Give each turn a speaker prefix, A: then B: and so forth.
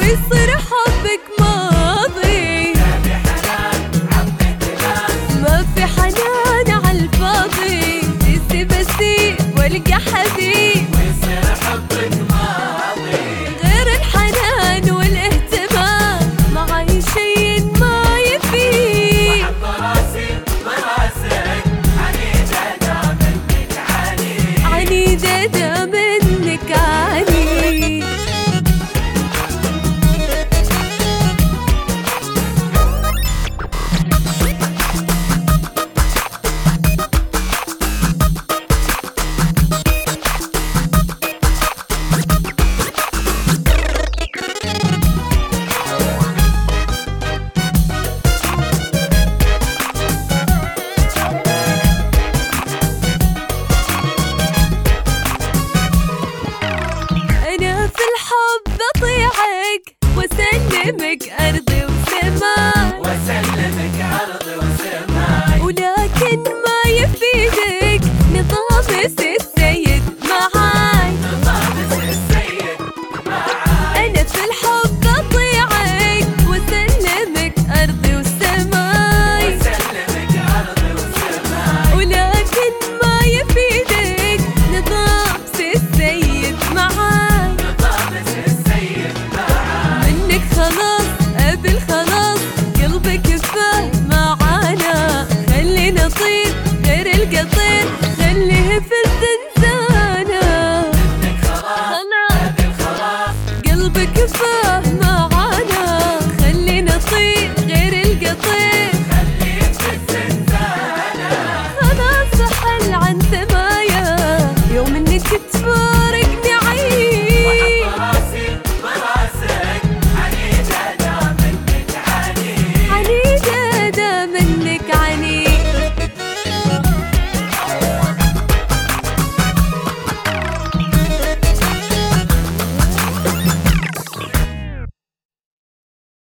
A: يصير حبك ماضي. ما في حنان عالفاضي، اسيب اسيب والقى حبيب
B: ويصير حبك ماضي.
A: غير الحنان والاهتمام معي شي ما يفيد.
B: وحب راسي براسك عنيدة دا منك عنيد.
A: عنيدة دا منك عنيد. وسلمك أرضي وسماء،
B: وسلمك أرضي وسماء،
A: ولكن ما يفيدك نظام السيد معاي.
B: نظام السيد معاي.
A: أنا في الحب أطيعك وسلمك أرضي وسماء،
B: وسلمك أرضي وسماء،
A: ولكن ما يفيدك نظام السيد معاي.
B: نظام السيد معاي.
A: منك خلاص قبل خلاص قلبك فاه معانا. خلينا نطير غير القطير خليه في الزنزانة.
B: منك خلاص قبل خلاص
A: قلبك فاه